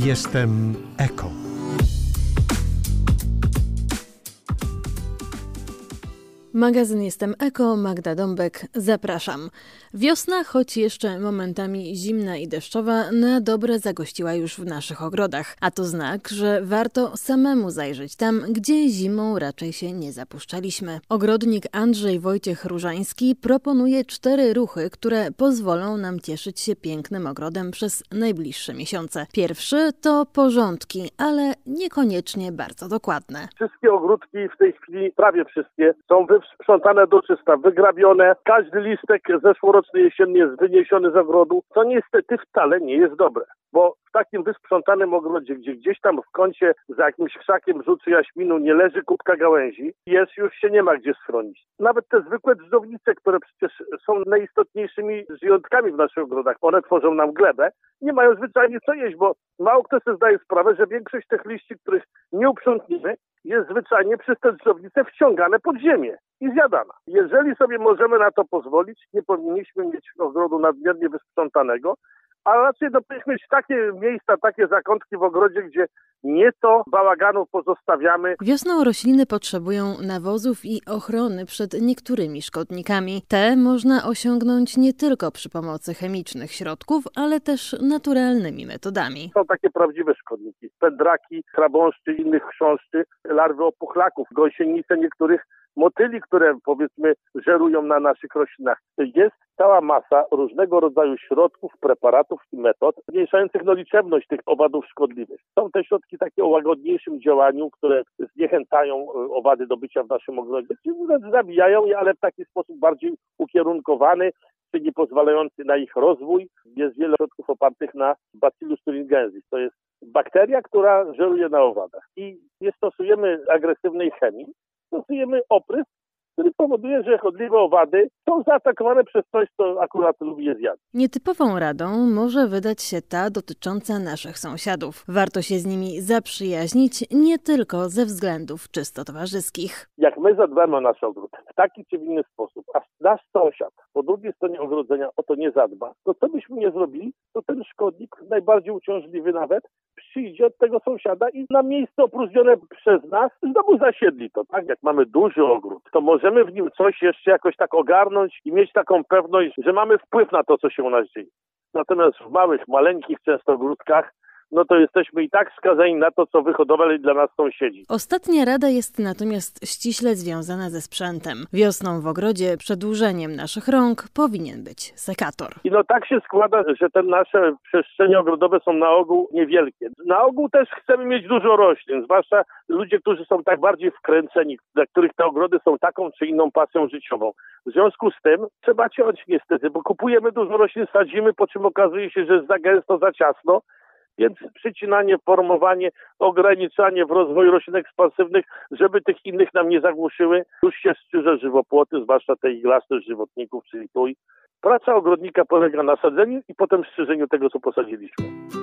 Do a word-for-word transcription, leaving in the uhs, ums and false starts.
Jestem eko. Magazyn Jestem Eko, Magda Dąbek, zapraszam. Wiosna, choć jeszcze momentami zimna i deszczowa, na dobre zagościła już w naszych ogrodach. A to znak, że warto samemu zajrzeć tam, gdzie zimą raczej się nie zapuszczaliśmy. Ogrodnik Andrzej Wojciech Różański proponuje cztery ruchy, które pozwolą nam cieszyć się pięknym ogrodem przez najbliższe miesiące. Pierwszy to porządki, ale niekoniecznie bardzo dokładne. Wszystkie ogródki w tej chwili, prawie wszystkie, są wysprzątane do czysta, wygrabione. Każdy listek zeszłoroczny jesienny jest wyniesiony z ogrodu, co niestety wcale nie jest dobre. Bo w takim wysprzątanym ogrodzie, gdzie gdzieś tam w kącie za jakimś krzakiem żuczy jaśminu nie leży kubka gałęzi, jest już się nie ma gdzie schronić. Nawet te zwykłe dżdżownice, które przecież są najistotniejszymi żyjątkami w naszych ogrodach, one tworzą nam glebę, nie mają zwyczajnie co jeść, bo mało kto sobie zdaje sprawę, że większość tych liści, których nie uprzątnimy, jest zwyczajnie przez te dżdżownice wciągane pod ziemię i zjadana. Jeżeli sobie możemy na to pozwolić, nie powinniśmy mieć ogrodu nadmiernie wysprzątanego, a raczej no, powinniśmy mieć takie miejsca, takie zakątki w ogrodzie, gdzie nieco bałaganu pozostawiamy. Wiosną rośliny potrzebują nawozów i ochrony przed niektórymi szkodnikami. Te można osiągnąć nie tylko przy pomocy chemicznych środków, ale też naturalnymi metodami. Są takie prawdziwe szkodniki. Pędraki, chrabąszczy, innych chrząszczy, larwy opuchlaków, gąsienice niektórych motyli, które powiedzmy żerują na naszych roślinach. Jest cała masa różnego rodzaju środków, preparatów i metod zmniejszających no, liczebność tych owadów szkodliwych. Są te środki takie o łagodniejszym działaniu, które zniechęcają owady do bycia w naszym ogrodzie, czyli zabijają je, ale w taki sposób bardziej ukierunkowany, czyli pozwalający na ich rozwój. Jest wiele środków opartych na Bacillus thuringiensis. To jest bakteria, która żeruje na owadach. I nie stosujemy agresywnej chemii, stosujemy oprysk, który powoduje, że chodliwe owady są zaatakowane przez coś, co akurat lubi je zjadać. Nietypową radą może wydać się ta dotycząca naszych sąsiadów. Warto się z nimi zaprzyjaźnić nie tylko ze względów czysto towarzyskich. Jak my zadbamy o nasz ogród w taki czy w inny sposób, a nasz sąsiad po drugiej stronie ogrodzenia o to nie zadba, to co byśmy nie zrobili, to ten szkodnik, najbardziej uciążliwy nawet, przyjdzie od tego sąsiada i na miejsce opróżnione przez nas znowu zasiedli to. Tak? Jak mamy duży ogród, to możemy w nim coś jeszcze jakoś tak ogarnąć i mieć taką pewność, że mamy wpływ na to, co się u nas dzieje. Natomiast w małych, maleńkich często ogródkach, no to jesteśmy i tak skazani na to, co wyhodowali dla nas sąsiedzi. Ostatnia rada jest natomiast ściśle związana ze sprzętem. Wiosną w ogrodzie przedłużeniem naszych rąk powinien być sekator. I no tak się składa, że te nasze przestrzenie ogrodowe są na ogół niewielkie. Na ogół też chcemy mieć dużo roślin, zwłaszcza ludzie, którzy są tak bardziej wkręceni, dla których te ogrody są taką czy inną pasją życiową. W związku z tym trzeba ciąć niestety, bo kupujemy dużo roślin, sadzimy, po czym okazuje się, że jest za gęsto, za ciasno. Więc przycinanie, formowanie, ograniczanie w rozwoju roślin ekspansywnych, żeby tych innych nam nie zagłuszyły. Już się strzyże żywopłoty, zwłaszcza te iglaste żywotników, czyli tuj. Praca ogrodnika polega na sadzeniu i potem strzyżeniu tego, co posadziliśmy.